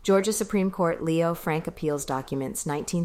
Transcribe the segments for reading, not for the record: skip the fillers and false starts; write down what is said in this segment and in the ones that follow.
Georgia Supreme Court Leo Frank Appeals Documents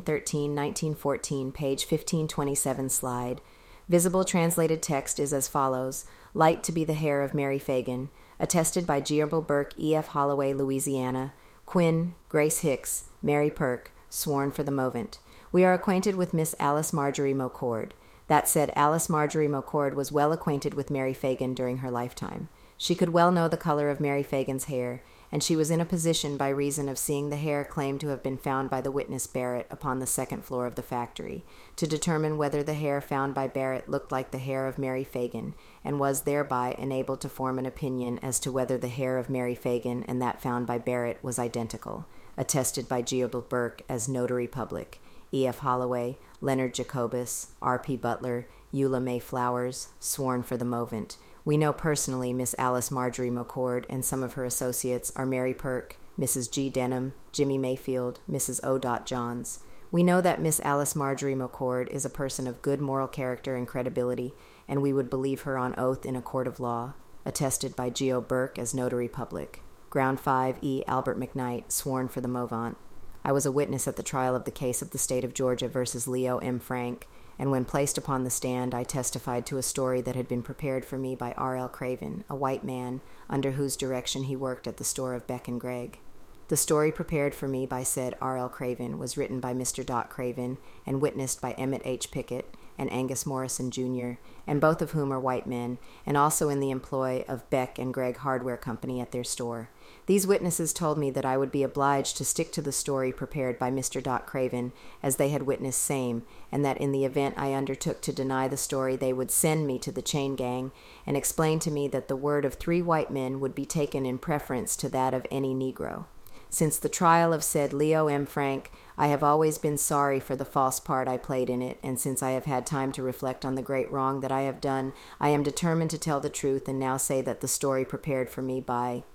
1913-1914, page 1527 slide. Visible translated text is as follows. Light to be the hair of Mary Fagan. Attested by Geoble Burke, E.F. Holloway, Louisiana. Quinn, Grace Hicks, Mary Perk, sworn for the movant. We are acquainted with Miss Alice Marjorie McCord. That said, Alice Marjorie McCord was well acquainted with Mary Fagan during her lifetime. She could well know the color of Mary Fagan's hair, and she was in a position, by reason of seeing the hair claimed to have been found by the witness Barrett upon the second floor of the factory, to determine whether the hair found by Barrett looked like the hair of Mary Fagan, and was thereby enabled to form an opinion as to whether the hair of Mary Fagan and that found by Barrett was identical, attested by Geoble Burke as Notary Public, E.F. Holloway, Leonard Jacobus, R.P. Butler, Eula May Flowers, sworn for the movant. We know personally Miss Alice Marjorie McCord and some of her associates are Mary Perk, Mrs. G. Denham, Jimmy Mayfield, Mrs. O. Johns. We know that Miss Alice Marjorie McCord is a person of good moral character and credibility, and we would believe her on oath in a court of law, attested by Geo Burke as Notary Public. Ground 5, E. Albert McKnight, sworn for the movant. I was a witness at the trial of the case of the State of Georgia versus Leo M. Frank, and when placed upon the stand, I testified to a story that had been prepared for me by R.L. Craven, a white man, under whose direction he worked at the store of Beck and Gregg. The story prepared for me by said R.L. Craven was written by Mr. Dot Craven and witnessed by Emmett H. Pickett and Angus Morrison, Jr., and both of whom are white men, and also in the employ of Beck and Gregg Hardware Company at their store. These witnesses told me that I would be obliged to stick to the story prepared by Mr. Dot Craven, as they had witnessed same, and that in the event I undertook to deny the story, they would send me to the chain gang and explain to me that the word of 3 white men would be taken in preference to that of any Negro. Since the trial of said Leo M. Frank, I have always been sorry for the false part I played in it, and since I have had time to reflect on the great wrong that I have done, I am determined to tell the truth and now say that the story prepared for me by